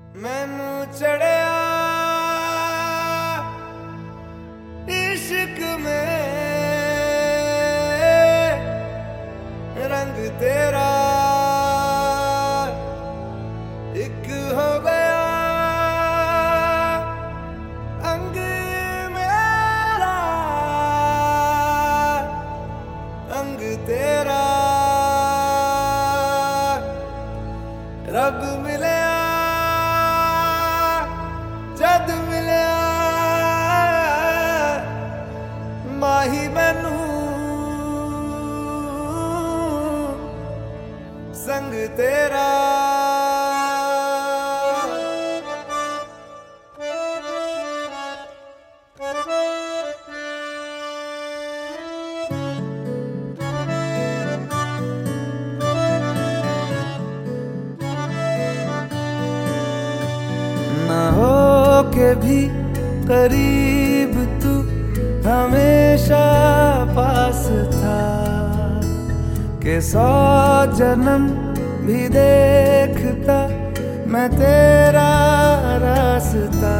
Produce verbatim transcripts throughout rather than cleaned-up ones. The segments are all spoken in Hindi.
मैनू चढ़िया इश्क में रंग तेरा एक हो गया अंग मेरा अंग तेरा रब मिले जद मिलिया माही मैनू संग तेरा ना हो के भी करीब तू हमेशा पास था के सौ जन्म भी देखता मैं तेरा रास्ता।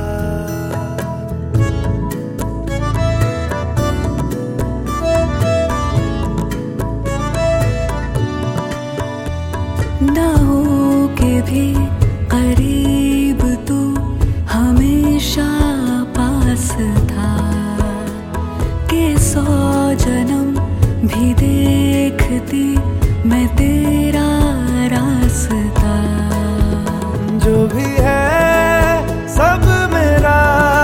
ना हो के भी करीब तू हमेशा पास था के सौ जन्म भी देखती मैं तेरा रास्ता। जो भी है सब मेरा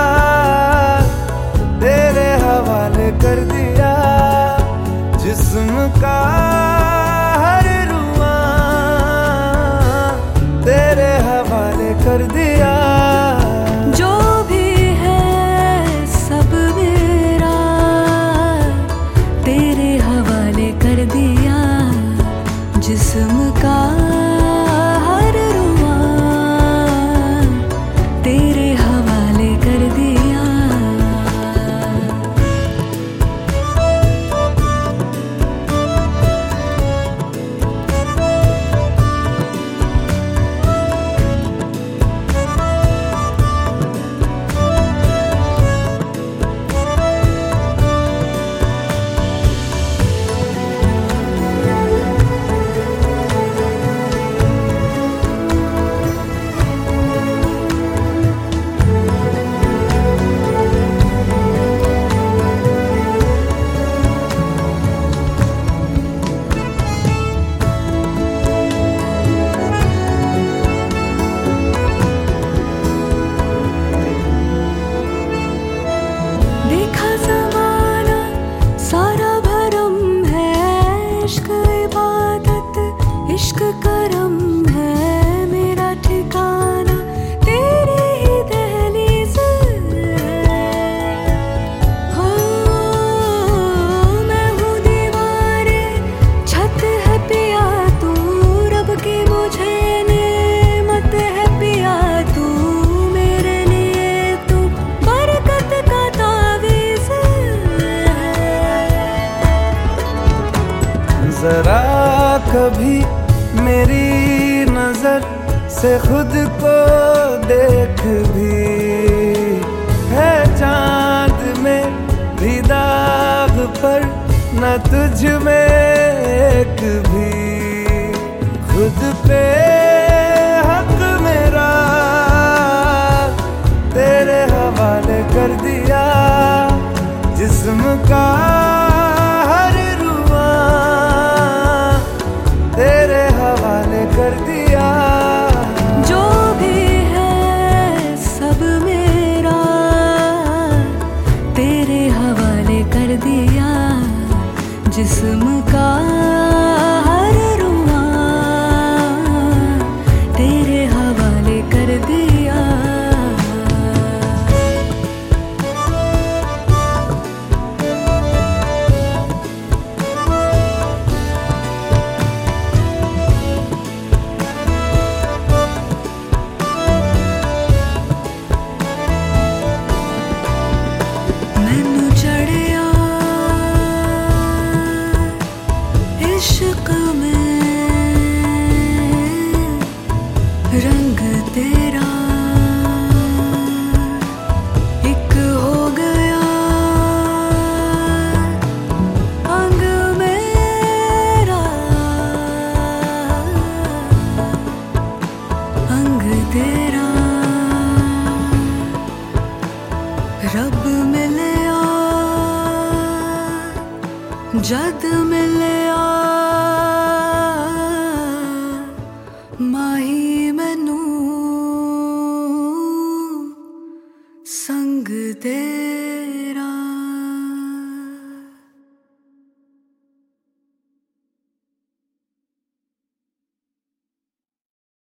तेरे हवाले कर दिया जिस्म का हर रुआ तेरे हवाले कर दिया। जो भी है सब मेरा तेरे हवाले कर दिया जिस्म का हर रुआ तेरे हवाले कर दिया। इश्क करम है मेरा ठिकाना तेरी ही दहलीज हो। मैं हूँ दीवारे छत है पिया तू रब की मुझे नेमत है पिया तू मेरे लिए तू बरकत का तावीज़ है। जरा कभी मेरी नजर से खुद को देख भी है चांद में भी दाग पर न तुझ में एक भी खुद पे हक मेरा तेरे हवाले कर दिया जिस्म का हर रुआ तेरे हवाले कर दिया। जो भी है सब मेरा तेरे हवाले कर दिया जिस्म का हर रुआ तेरे हवाले कर दिया। मैनू चढ़िया इश्क में रंग तेरा जद मिलिया माही मैनू संग दे।